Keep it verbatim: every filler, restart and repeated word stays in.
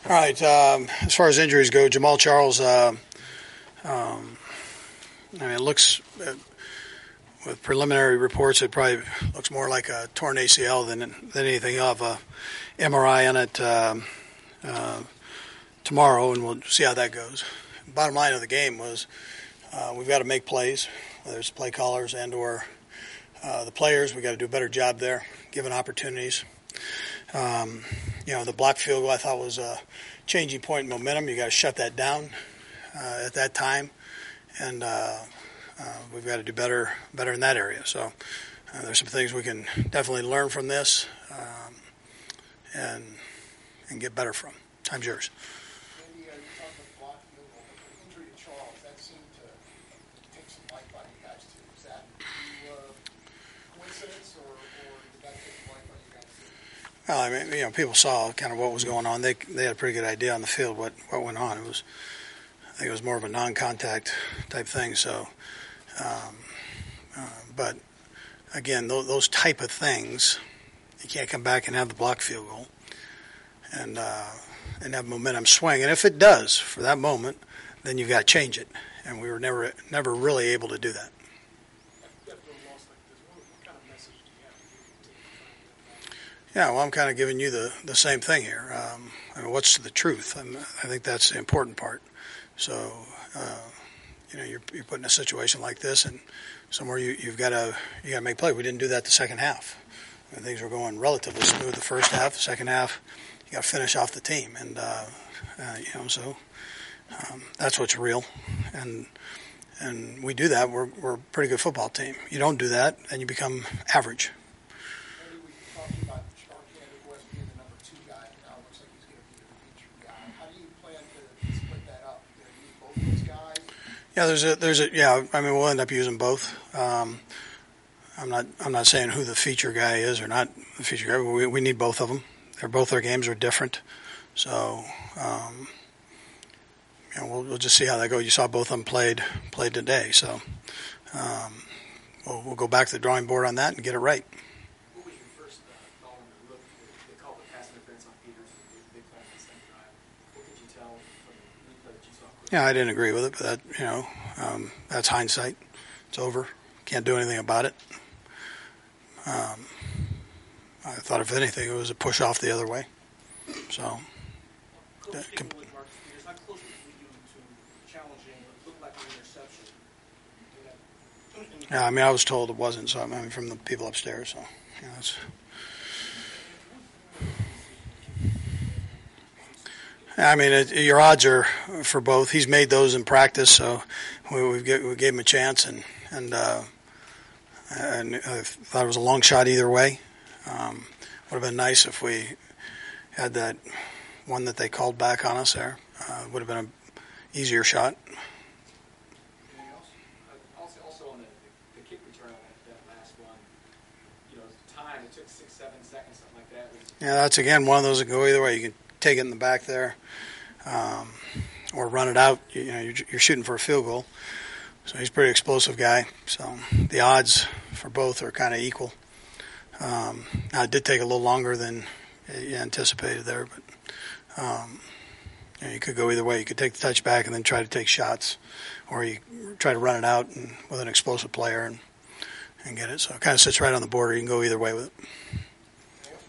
All right. Um, as far as injuries go, Jamal Charles, uh, um, I mean, it looks, uh, with preliminary reports, it probably looks more like a torn A C L than than anything. Of a M R I on it um, uh, tomorrow, and we'll see how that goes. Bottom line of the game was uh, we've got to make plays, whether it's play callers and or uh, the players. We've got to do a better job there, given opportunities. Um, you know, the block field goal I thought was a changing point in momentum. You got to shut that down uh, at that time, and uh, uh, we've got to do better, better in that area. So uh, there's some things we can definitely learn from this, um, and and get better from. Time's yours. Maybe uh, you talked about the block field goal, but the injury to Charles, that seemed to take some life out of you guys too. Is that uh, coincidence, or, or did that take some life out of you guys too? Well, I mean, you know, people saw kind of what was going on. They they had a pretty good idea on the field what, what went on. It was, I think it was more of a non-contact type thing. So, um, uh, but again, those, those type of things, you can't come back and have the block field goal and uh, and have momentum swing. And if it does for that moment, then you've got to change it. And we were never never really able to do that. Yeah, well, I'm kind of giving you the, the same thing here. Um, I mean, what's the truth? I'm, I think that's the important part. So, uh, you know, you're, you're put in a situation like this, and somewhere you, you've got to you got to make play. We didn't do that the second half. I mean, things were going relatively smooth the first half. The second half, you got to finish off the team, and uh, uh, you know, so um, that's what's real. And and we do that. We're we're a pretty good football team. You don't do that, and you become average. Yeah, there's a there's a yeah. I mean, we'll end up using both. Um, I'm not I'm not saying who the feature guy is or not the feature guy. We we need both of them. They're both their games are different, so um, you know, we'll we'll just see how that goes. You saw both of them played played today, so um, we'll we'll go back to the drawing board on that and get it right. What was your first uh, call on the look? They called the pass interference on Peters. Big play on the second drive. What could you tell from the replay that you saw? Yeah, I didn't agree with it, but that, you know, um, that's hindsight. It's over. Can't do anything about it. Um, I thought, if anything, it was a push off the other way. So, Coach, sticking with Marcus Peters, how close were you to challenging what looked like an interception? yeah, I mean, I was told it wasn't. So I mean, from the people upstairs. So, you know, it's. I mean, it, your odds are for both. He's made those in practice, so we, we, gave, we gave him a chance, and and, uh, and I thought it was a long shot either way. Um, would have been nice if we had that one that they called back on us there. Uh, would have been an easier shot. Anything else? Uh, also, also on the, the kick return on that, that last one, you know, time, it took six, seven seconds, something like that. Was, Yeah, that's, again, one of those that go either way. You can take it in the back there, um, or run it out. You, you know, you're, you're shooting for a field goal. So he's a pretty explosive guy. So the odds for both are kind of equal. Um, now it did take a little longer than you anticipated there, but um, you know, you could go either way. You could take the touchback and then try to take shots, or you try to run it out and with an explosive player and and get it. So it kind of sits right on the border. You can go either way with it.